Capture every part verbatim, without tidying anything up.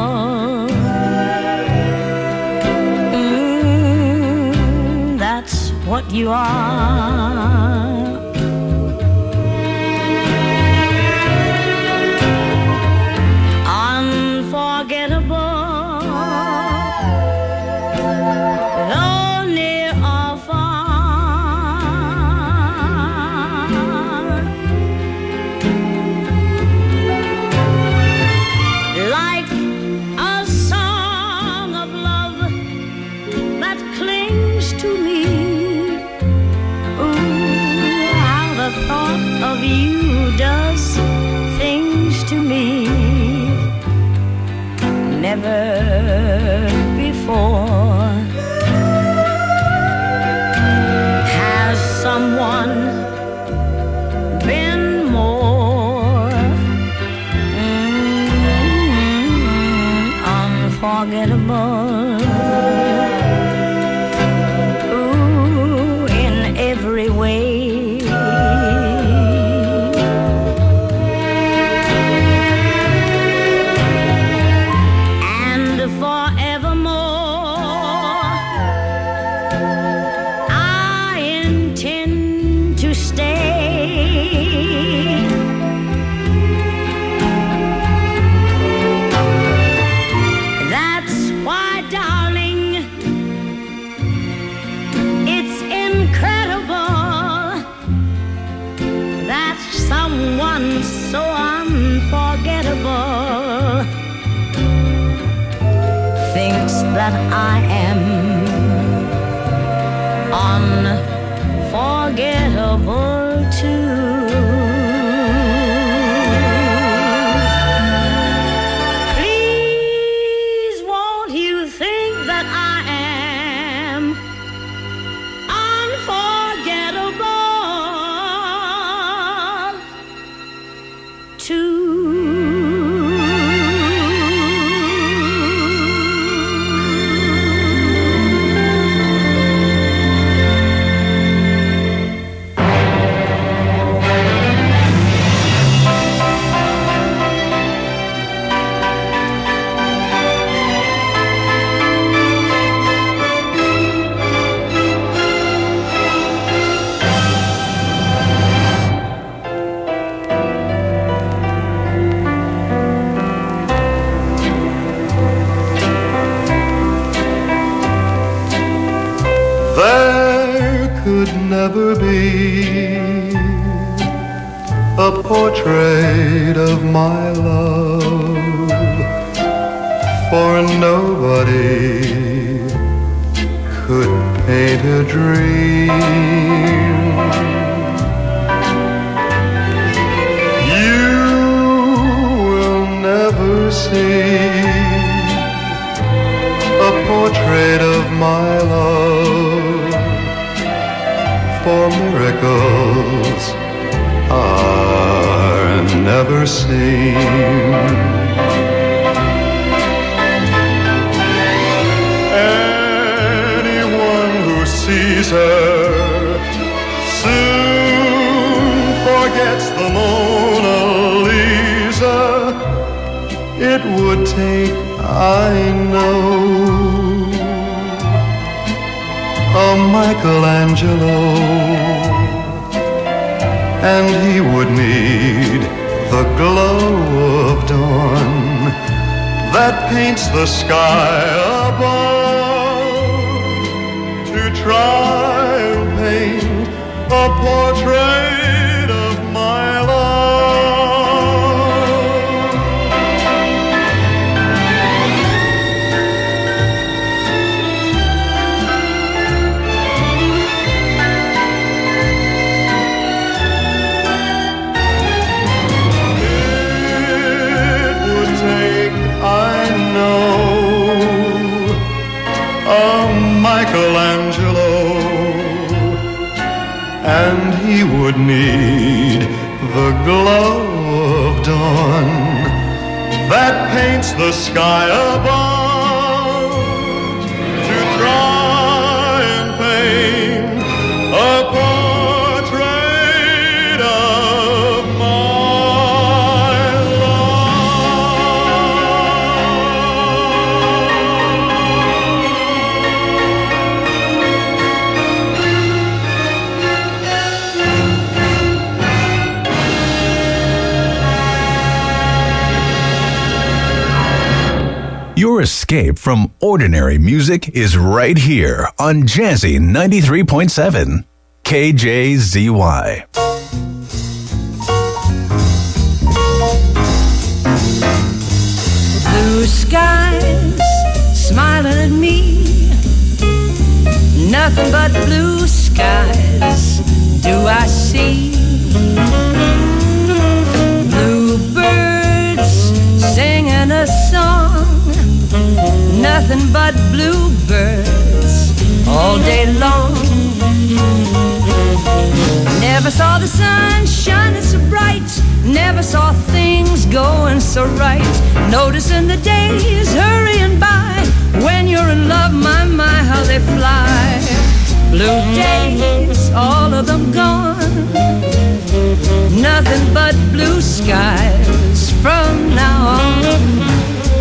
Mm, that's what you are. Unforgettable, though near or far, like a song of love that clings to me. Ooh, how the thought of you does things to me. Never before has someone been more mm, unforgettable. Ooh, in every way. So unforgettable thinks that I am unforgettable too. Please won't you think that I am unforgettable too. There could never be a portrait of my love, for nobody could paint a dream. You will never see a portrait of my love, for miracles are never seen. Anyone who sees her soon forgets the Mona Lisa. It would take, I know, a Michelangelo, and he would need the glow of dawn that paints the sky above to try and paint a portrait of my love. Michelangelo, and he would need the glow of dawn that paints the sky above to try and paint a portrait of my love. Your escape from ordinary music is right here on Jazzy ninety-three point seven, K J Z Y. Blue skies smiling at me, nothing but blue skies do I see. Bluebirds singing a song, nothing but bluebirds all day long. Never saw the sun shining so bright, never saw things going so right. Noticing the days hurrying by, when you're in love, my, my, how they fly. Blue days, all of them gone, nothing but blue skies from now on.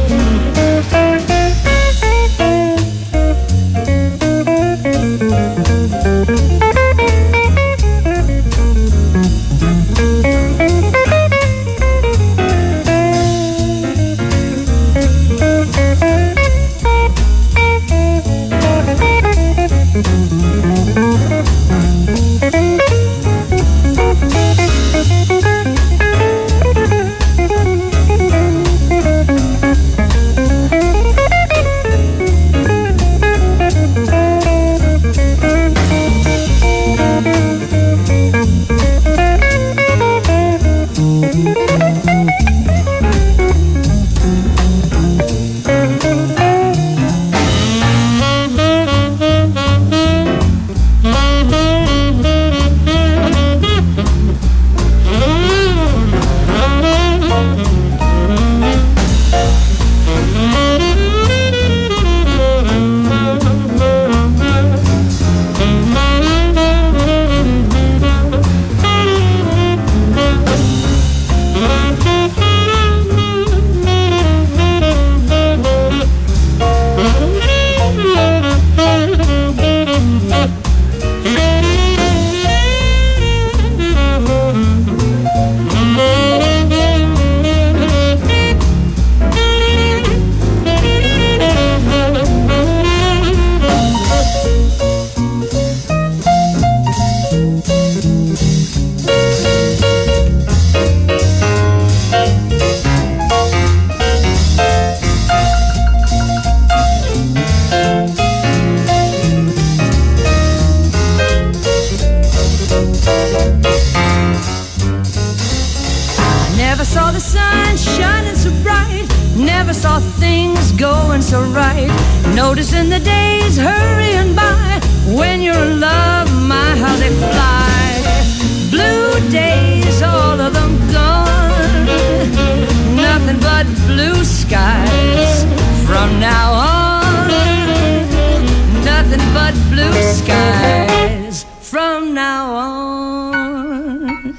Noticing the days hurrying by, when you're in love, my, how they fly. Blue days, all of them gone, nothing but blue skies from now on. Nothing but blue skies from now on.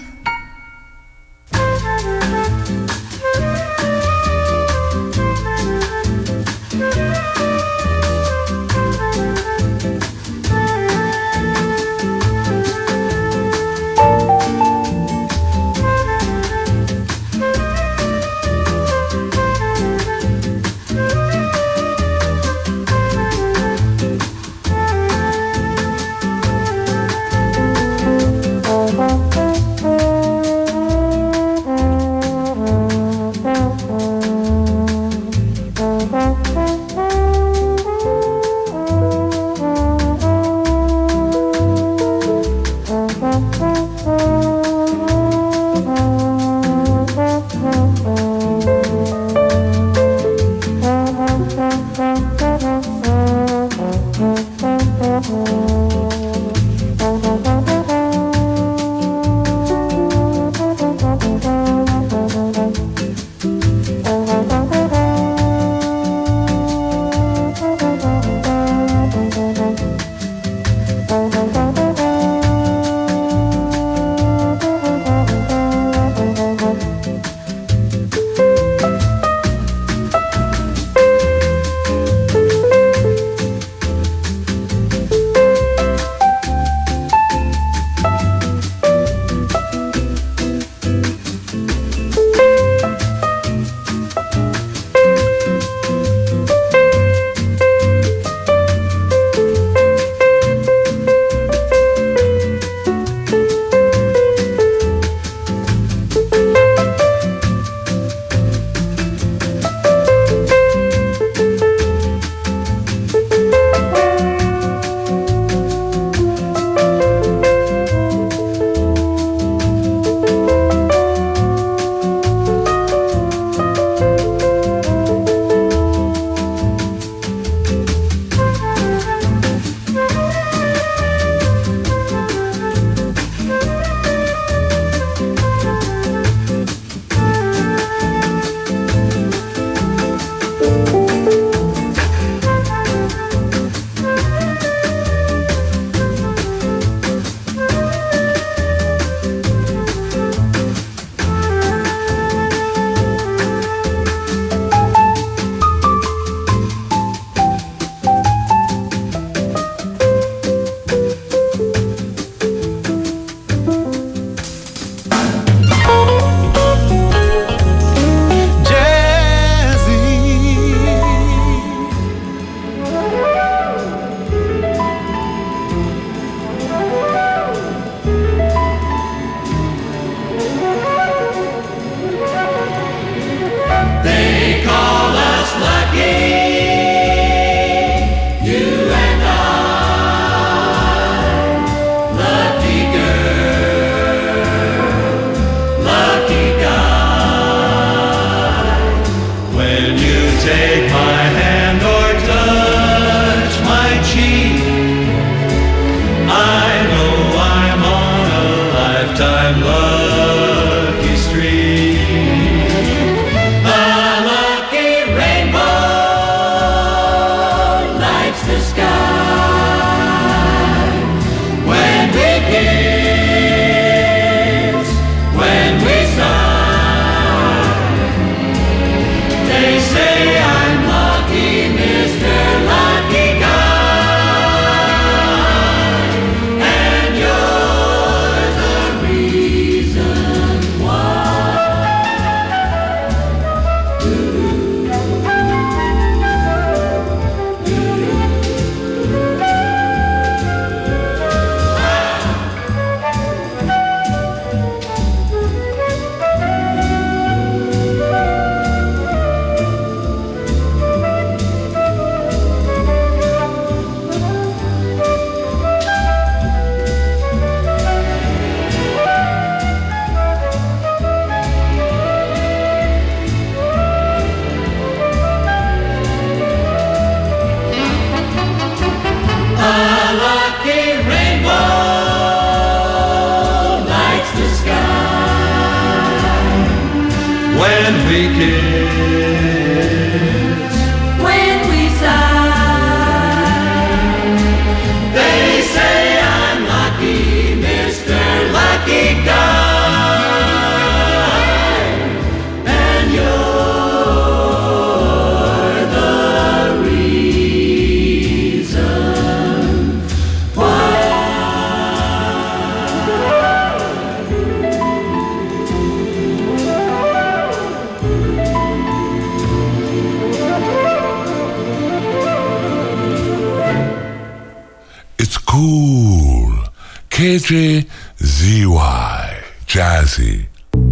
cool. K J Z Y, Jazzy.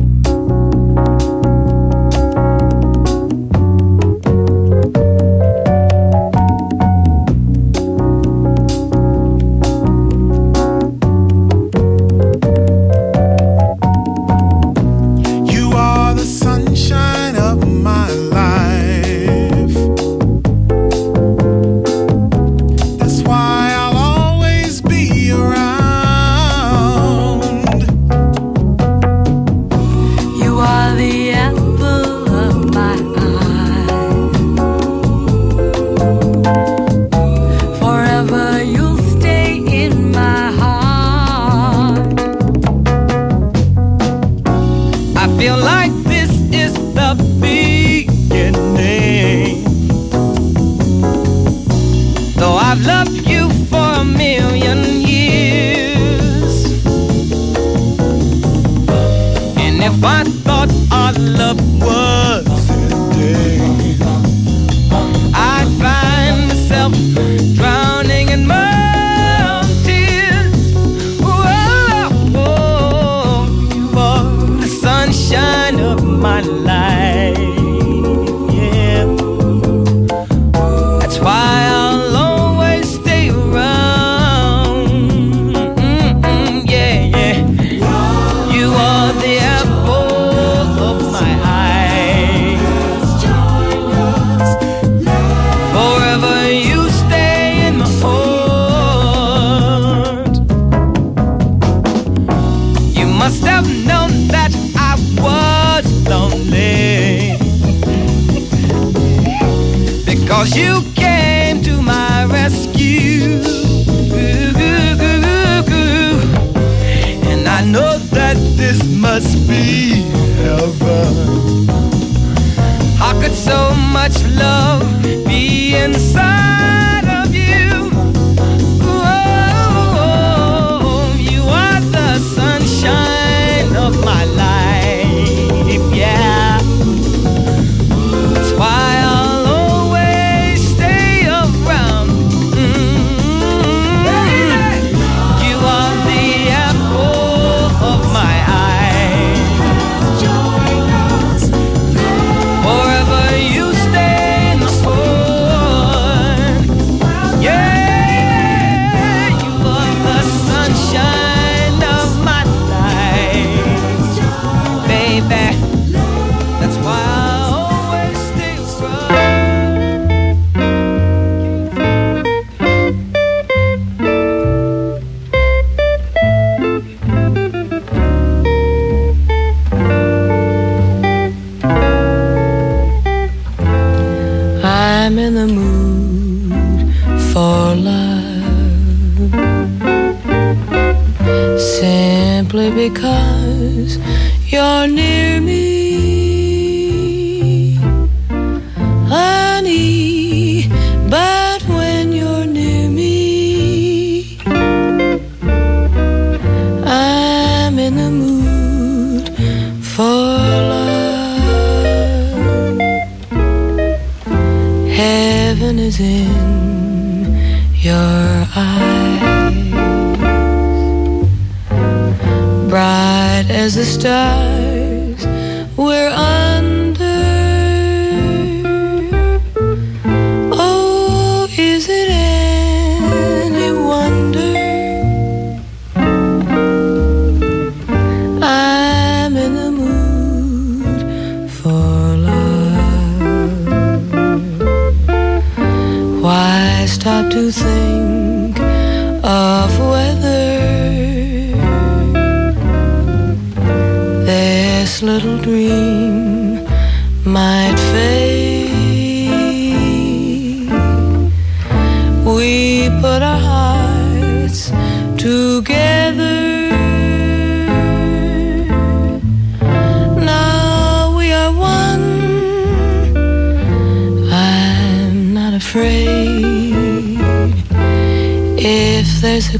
A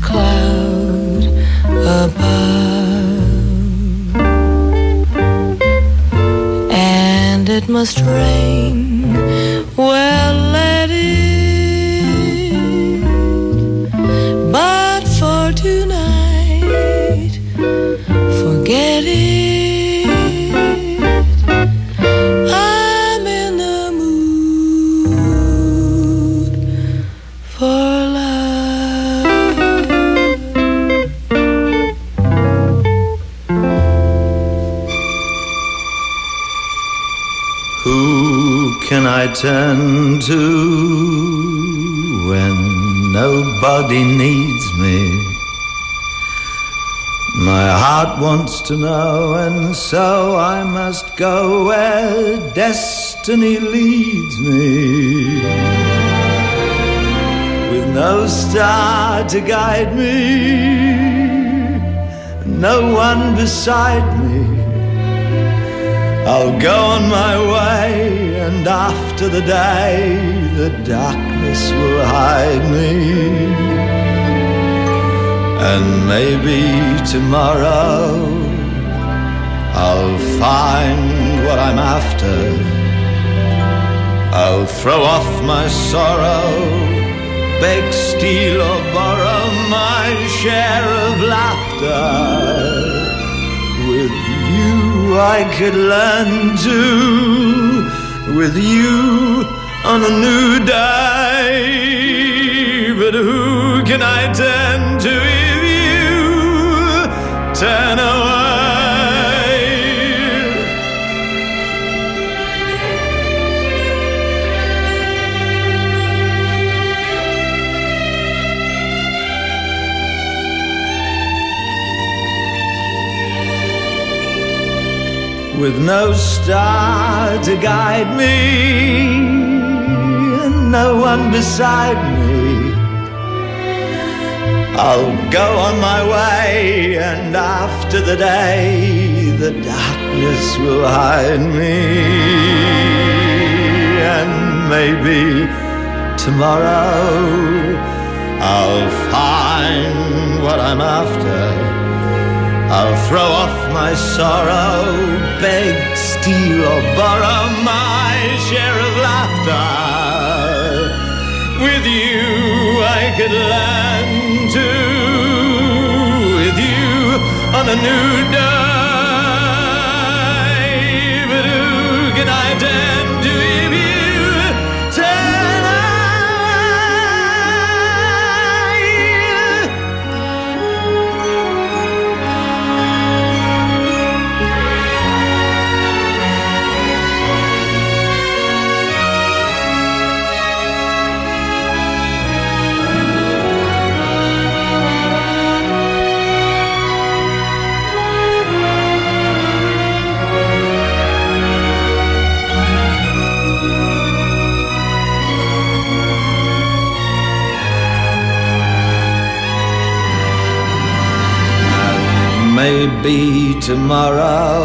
cloud above, and it must rain. Well, let it, but turn to when nobody needs me? My heart wants to know, and so I must go where destiny leads me. With no star to guide me, no one beside me, I'll go on my way, and after the day, the darkness will hide me. And maybe tomorrow I'll find what I'm after. I'll throw off my sorrow, beg, steal or borrow my share of laughter. With you I could learn to, with you on a new day. But who can I turn to if you turn away? With no star to guide me, and no one beside me, I'll go on my way, and after the day, the darkness will hide me. And maybe tomorrow I'll find what I'm after. I'll throw off my sorrow, beg, steal or borrow my share of laughter. With you I could learn to, with you on a new day. But who can I turn to if you turn away? Maybe tomorrow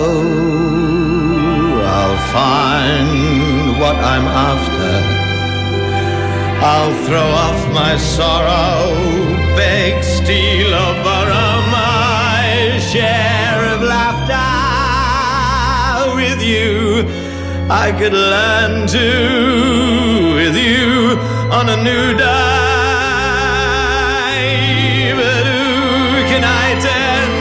I'll find what I'm after. I'll throw off my sorrow, beg, steal or borrow my share of laughter. With you I could learn to, with you on a new day. But who can I turn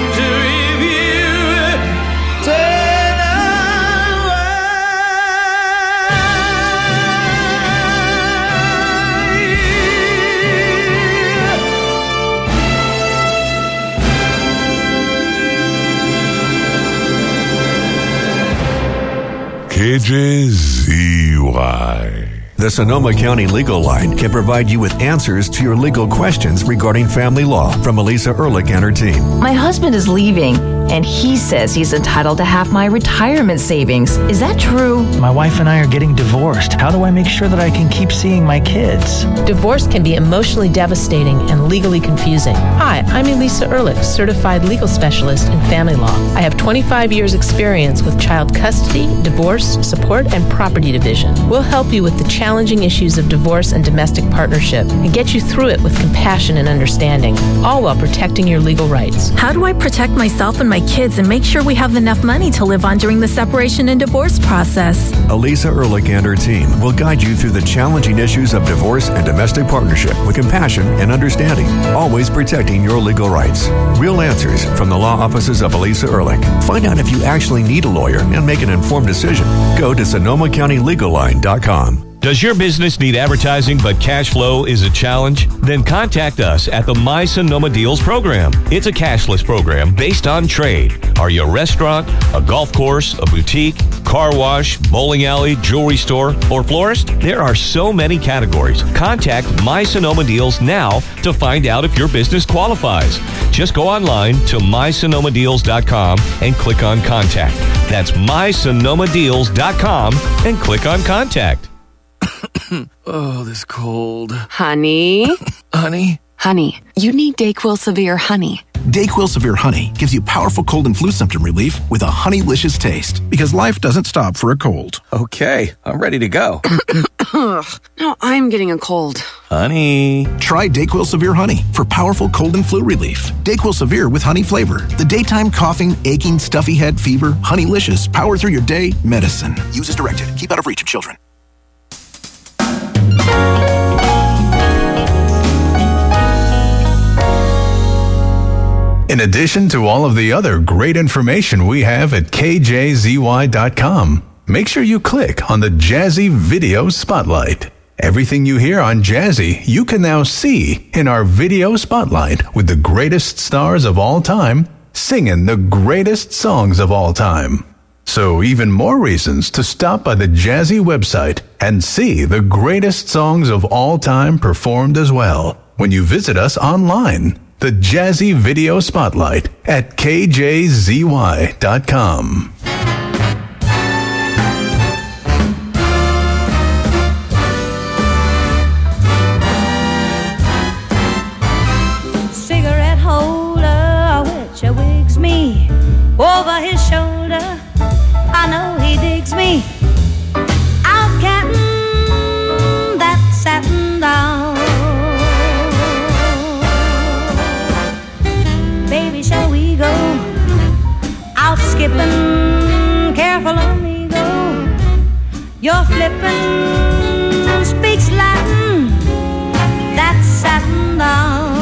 K J Z Y. The Sonoma County Legal Line can provide you with answers to your legal questions regarding family law from Elisa Ehrlich and her team. My husband is leaving, and he says he's entitled to half my retirement savings. Is that true? My wife and I are getting divorced. How do I make sure that I can keep seeing my kids? Divorce can be emotionally devastating and legally confusing. Hi, I'm Elisa Ehrlich, certified legal specialist in family law. I have twenty-five years experience with child custody, divorce, support, and property division. We'll help you with the challenging issues of divorce and domestic partnership and get you through it with compassion and understanding, all while protecting your legal rights. How do I protect myself and my kids and make sure we have enough money to live on during the separation and divorce process? Elisa Ehrlich and her team will guide you through the challenging issues of divorce and domestic partnership with compassion and understanding, always protecting your legal rights. Real answers from the law offices of Elisa Ehrlich. Find out if you actually need a lawyer and make an informed decision. Go to Sonoma County Legal Line dot com. Does your business need advertising but cash flow is a challenge? Then contact us at the My Sonoma Deals program. It's a cashless program based on trade. Are you a restaurant, a golf course, a boutique, car wash, bowling alley, jewelry store, or florist? There are so many categories. Contact My Sonoma Deals now to find out if your business qualifies. Just go online to my sonoma deals dot com and click on Contact. That's my sonoma deals dot com and click on Contact. Oh, this cold. Honey? Honey? Honey, you need DayQuil Severe Honey. DayQuil Severe Honey gives you powerful cold and flu symptom relief with a honeylicious taste. Because life doesn't stop for a cold. Okay, I'm ready to go. No, I'm getting a cold. Honey. Try DayQuil Severe Honey for powerful cold and flu relief. DayQuil Severe with honey flavor. The daytime coughing, aching, stuffy head, fever, honeylicious, power through your day medicine. Use as directed. Keep out of reach of children. In addition to all of the other great information we have at K J Z Y dot com, make sure you click on the Jazzy Video Spotlight. Everything you hear on Jazzy, you can now see in our Video Spotlight with the greatest stars of all time singing the greatest songs of all time. So even more reasons to stop by the Jazzy website and see the greatest songs of all time performed as well when you visit us online. The Jazzy Video Spotlight at K J Z Y dot com. Cigarette holder, which wigs me over his shoulder. I know he digs me. Out cattin' that satin down. Baby, shall we go out skipping? Careful on me go. You're flippin', speaks Latin. That's satin down.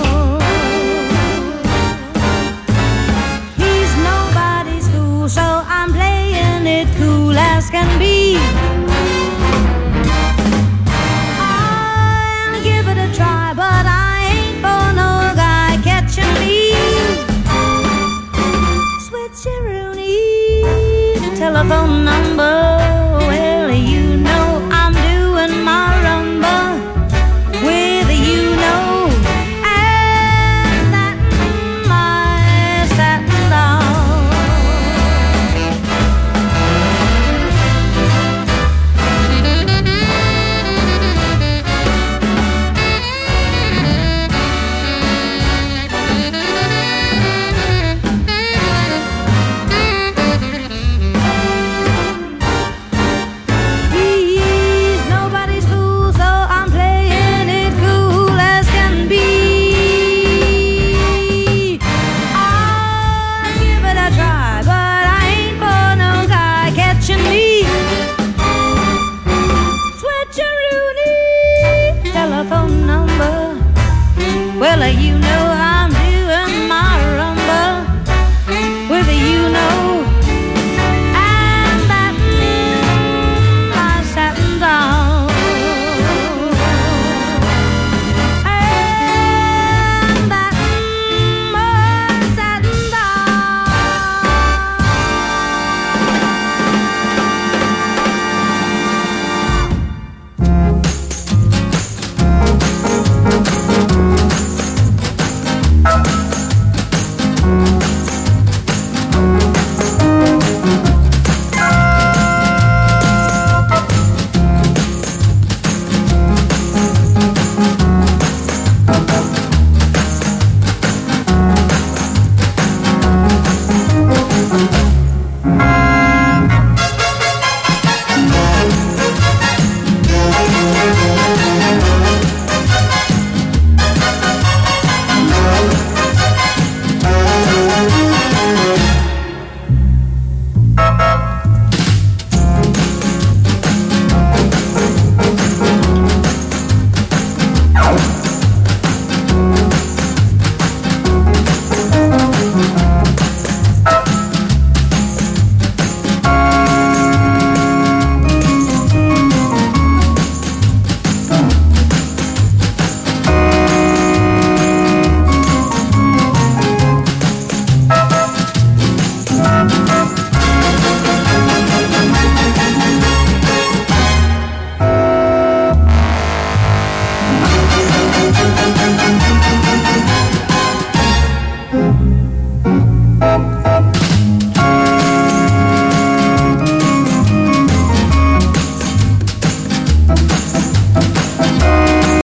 He's nobody's fool, so I'm playing it cool as can be. I'll give it a try, but I ain't for no guy catching me. Switcheroonie, telephone number. Well, you know I'm doing my rumba with you know, and that my satin down. He's nobody's fool, so I'm playing it cool as can be. I'll give it a try, but I ain't for no guy catching me. Switcheroonie, telephone number. Well, you know I'm doing my rumba with you know, and that my satin down, and that my satin down. Thank you.